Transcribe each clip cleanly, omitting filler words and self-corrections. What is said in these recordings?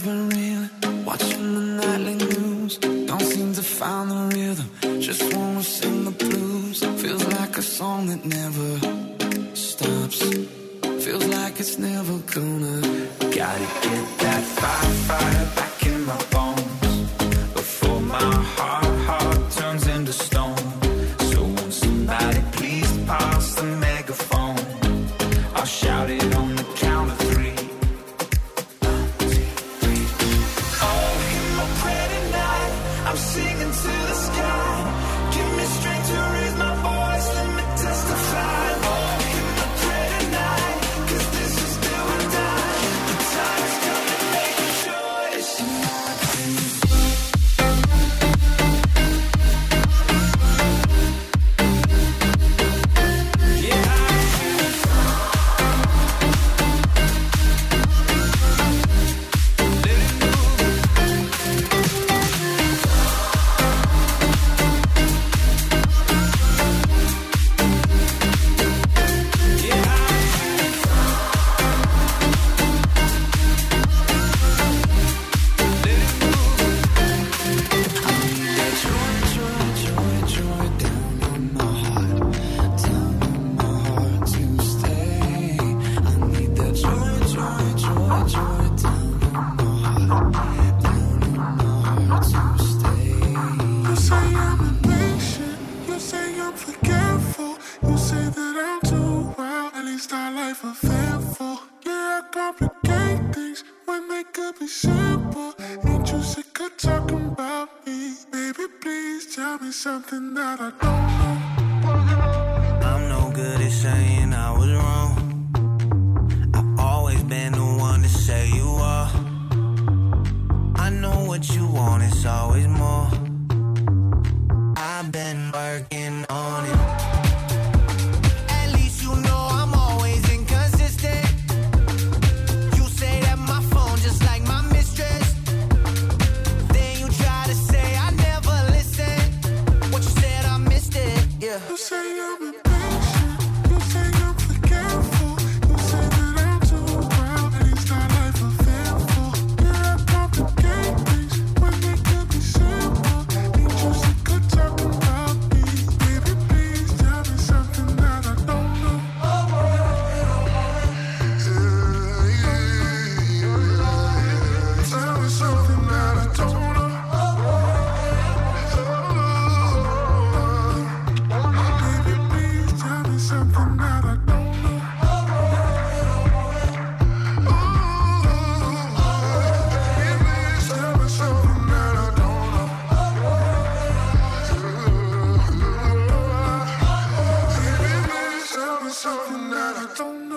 covering, watching the nightly news. Don't seem to find the rhythm, just wanna sing the blues. Feels like a song that never stops, feels like it's never gonna. Gotta get that fire back in my bones before my heart turns into stone. So won't somebody please pass the megaphone? I'll shout it on the count of three. 1, 2, 3. Oh, in my prayer tonight, I'm singing to the sky. Give me strength to raise my voice, let me testify. Oh, in my prayer tonight, 'cause this is do or die. The time has come to make a choice in my dreams. Something that I don't know. I'm no good at saying I was wrong. I've always been the one to say you are. I know what you want, it's always more. I've been working on it. At least you know I'm always inconsistent. You say that my phone just like my mistress. Then you try to say I never listen. What you said, I missed it, yeah. You say I'm impatient, you say I'm forgetful. You say that I'm too proud, and it's not life I'm fearful. Yeah, I complicate things when they could be simple. Ain't you sick of talking about me? Baby, please tell me something that I don't know. Tell me something that I don't know. Something that I don't know. Please tell me something that I don't know. Please tell me something that I don't know.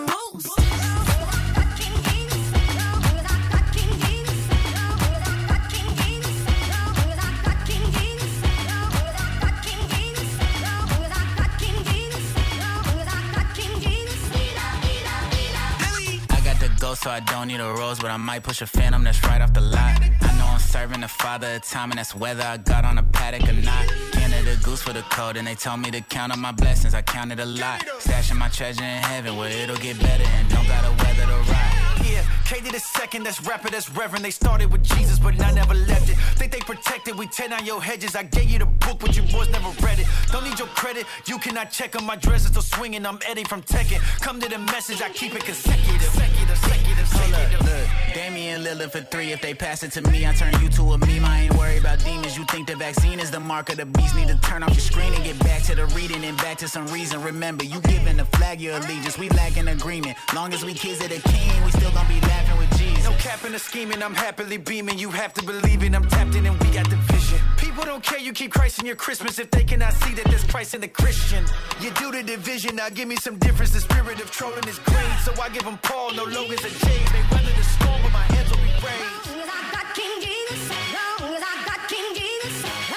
So I don't need a rose, but I might push a phantom that's right off the lot. I know I'm serving the father of time, and that's whether I got on a paddock or not. Canada goose for the code, and they told me to count on my blessings. I counted a lot, stashing my treasure in heaven where it'll get better and don't gotta weather the ride. Yeah, Katie the second, that's rapper, that's reverend. They started with Jesus, but I never left it. Think they protected, we tear down your hedges. I gave you the book, but you boys never read it. Don't need your credit, you cannot check on my dress, it's still swinging. I'm Eddie from Tekken. Come to the message, I keep it consecutive. Hold up, look, Damian Lillard for 3. If they pass it to me, I turn you to a meme. I ain't worried about demons. You think the vaccine is the mark of the beast? Need to turn off your screen and get back to the reading and back to some reason. Remember, you giving the flag your allegiance. We lack an agreement. Long as we kids of the king, we still gonna be laughing with Jesus. No capping or scheming, I'm happily beaming. You have to believe it, I'm tapped in and we got the vision. People don't care, you keep Christ in your Christmas if they cannot see that there's Christ in the Christian. You do the division, now give me some difference. The spirit of trolling is great, so I give them Paul, no Logans or James. They run to the storm, but my hands will be raised. Long as I got King Jesus, long as I got King Jesus,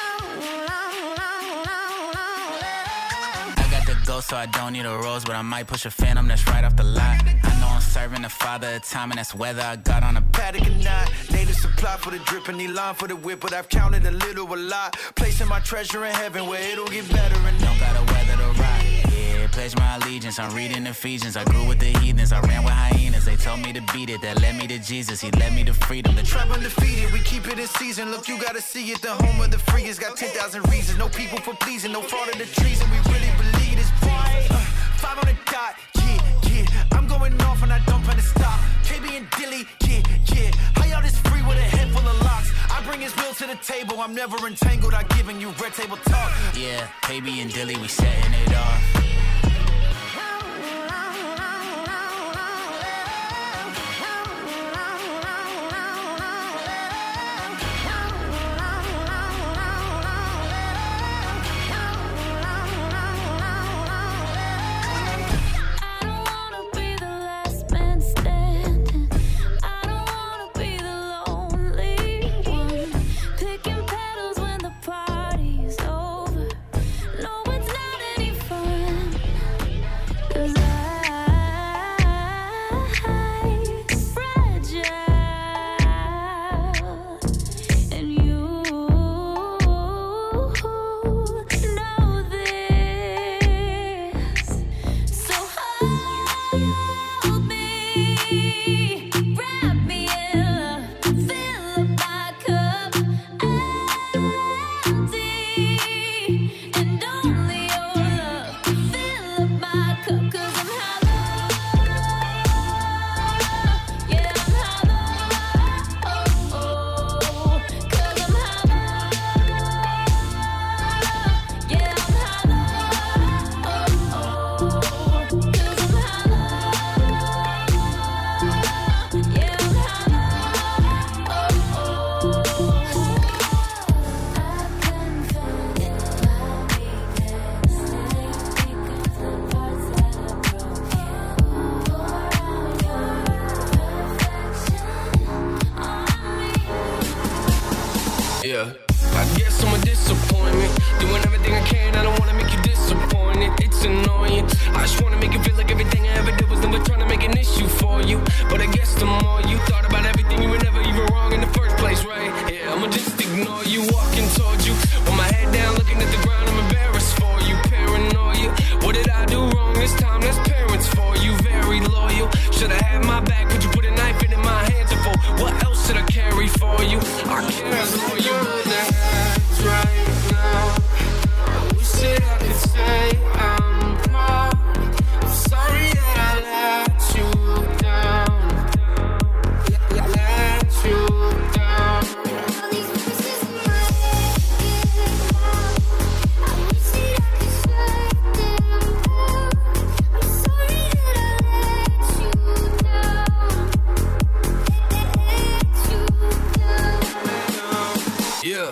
I got the ghost, so I don't need a rose, but I might push a phantom that's right off the lot. I know I'm serving the father of time, and that's whether I got on a paddock or not. Native supply for the drip and need line for the whip, but I've counted a little, a lot. Placing my treasure in heaven where it'll get better and don't gotta weather the ride. Yeah, pledge my allegiance. I'm reading Ephesians. I grew with the heathens. I ran with hyenas. They told me to beat it. That led me to Jesus. He led me to freedom. The Tribe undefeated, we keep it in season. Look, you gotta see it. The home of the free has got 10,000 reasons. No people for pleasing. No fraud of the treason. We really believe this fight. 5 on the dot. Yeah. I'm going off and I don't plan to stop. KB and Dilly. Yeah. How y'all this free with a head full of locks? I bring his will to the table. I'm never entangled. I giving you red table talk. Yeah, KB and Dilly, we setting it off. Yeah, I guess I'm a disappointment. Doing everything I can, I don't wanna make you disappointed. It's annoying. I just wanna make you feel like everything I ever did was never trying to make an issue for you. But I guess the more you thought about everything, you were never even wrong in the first place, right? Yeah, I'ma just ignore you, walking towards you. With my head down, looking at the ground, I'm embarrassed for you. Paranoia, what did I do wrong this time? That's parents for you, very loyal. Should've had my back, could you put a knife in my hands and for what else should I carry for you? I care for you. Right now, I wish that I could say I'm wrong. I'm sorry that I let you down. Let you down. All these voices in my head get loud. I wish that I could shut them out. I'm sorry that I let you down. Let you down. Yeah.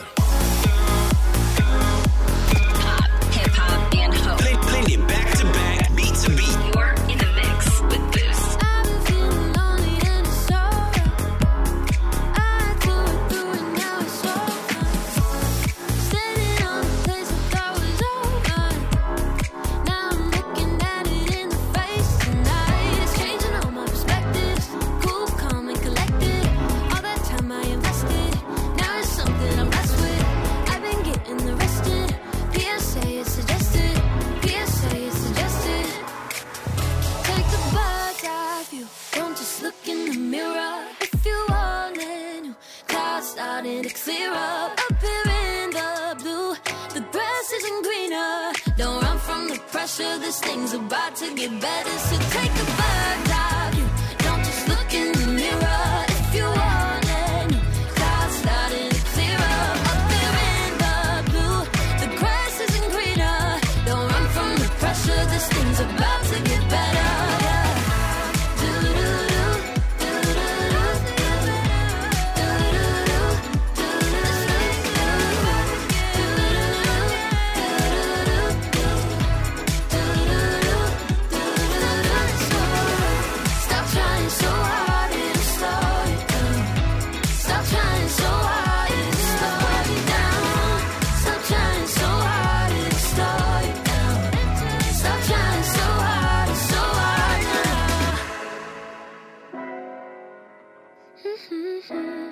Playing it back to back, beat to beat. You're in the mix with Boost. I've been feeling lonely and it's over. I threw it through and now it's over. Standing on the place I thought was over. Now I'm looking at it in the face tonight. It's changing all my perspectives. Cool, calm and collected. All that time I invested. Now it's something I'm blessed with. I've been getting arrested. PSA is suggested. PSA is suggested. Take the bird's eye view. Don't just look in the mirror. If you want it, new clouds starting to clear up. Up here in the blue, the grass isn't greener. Don't run from the pressure. This thing's about to get better. So take the bird's eye view. Don't just look in the mirror. If you want it, new clouds starting to clear up. Up here in the blue, the grass isn't greener. Don't run from the pressure. This thing's about to get better. Yeah. Do-do-do, do-do-do, Stop trying so hard, it'll slow you down. Stop trying so hard, it'll slow you down. Stop trying so hard, it'll slow you down. Stop trying so hard, it's so hard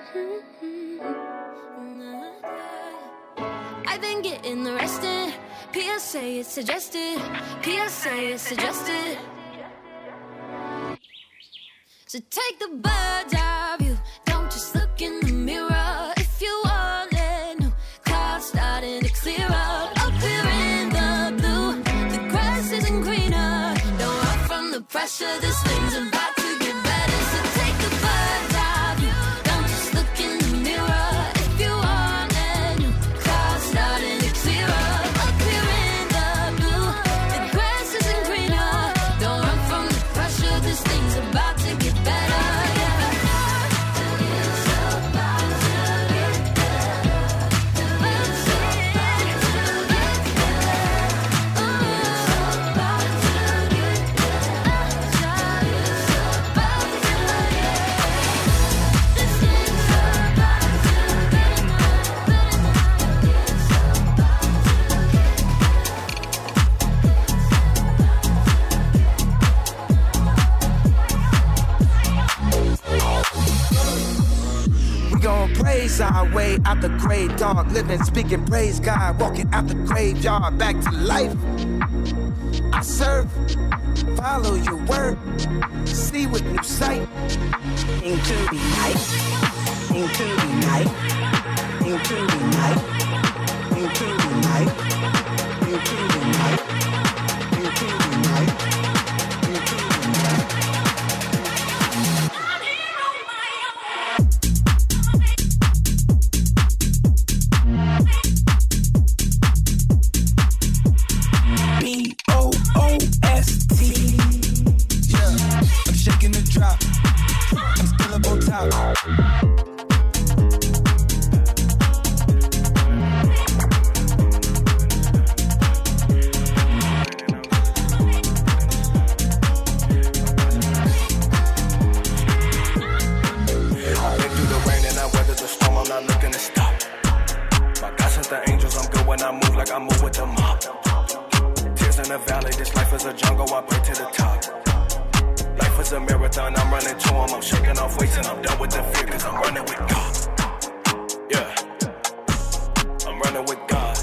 now. I've been getting arrested. PSA, it's suggested. PSA, it's suggested. So take the bird's eye view. Don't just look in the mirror. If you want it, new clouds starting to clear up. Up here in the blue, the grass isn't greener. Don't run from the pressure. This thing's about to get better. So take the bird's eye view. Don't just look in the mirror. If you want it, new clouds starting to clear up. Up here in the blue, the grass isn't greener. Don't run from the pressure. This thing's about to get better. Praise our way out the grave, dog. Living, speaking, praise God. Walking out the graveyard, back to life. I serve, follow your word, see with new sight. Into the night, into the night, into the night, into the night, into the night, into the night, into the night. B-O-O-S-T. Yeah, I'm shaking the drop. I'm still up on top. I've been through the rain and I weathered the storm. I'm not looking to stop. My God sent the angels. I'm good when I move like I move with the mob. In the valley, this life is a jungle, I pray to the top. Life is a marathon, I'm running to him. I'm shaking off weights and I'm done with the fear, cause I'm running with God. Yeah, I'm running with God.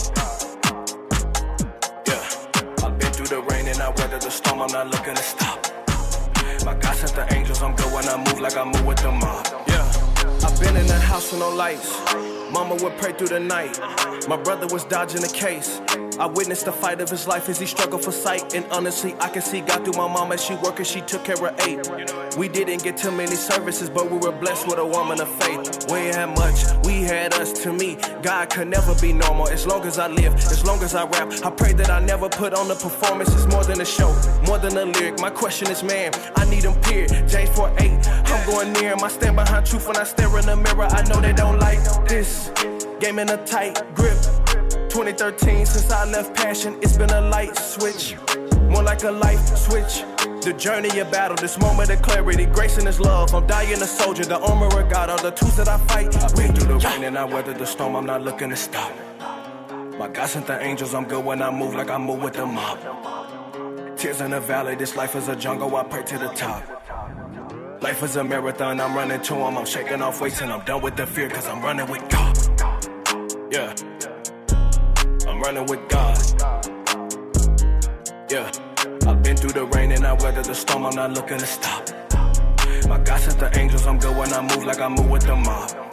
Yeah, I've been through the rain and I weathered the storm, I'm not looking to stop. My God sent the angels, I'm good when I move like I move with the mob. Yeah, I've been in the house with no lights. Mama would pray through the night. My brother was dodging the case. I witnessed the fight of his life as he struggled for sight. And honestly, I can see God through my mom as she worked and she took care of 8. We didn't get too many services, but we were blessed with a woman of faith. We ain't had much, we had us. To me, God could never be normal. As long as I live, as long as I rap, I pray that I never put on a performance. It's more than a show, more than a lyric. My question is, man, I need him, period. James 4:8, I'm going near him. I stand behind truth when I stare in the mirror. I know they don't like this. Game in a tight grip. 2013, since I left passion, it's been a light switch. More like a life switch. The journey of battle, this moment of clarity, grace and his love. I'm dying a soldier, the armor of God, all the tools that I fight. I've been through the rain and I weathered the storm, I'm not looking to stop. My God sent the angels, I'm good when I move like I move with the mob. Tears in the valley, this life is a jungle, I pray to the top. Life is a marathon, I'm running to him, I'm shaking off weights and I'm done with the fear, cause I'm running with God. Yeah, I'm running with God. Yeah, I've been through the rain and I weathered the storm, I'm not looking to stop. My God sent the angels, I'm good when I move like I move with the mob.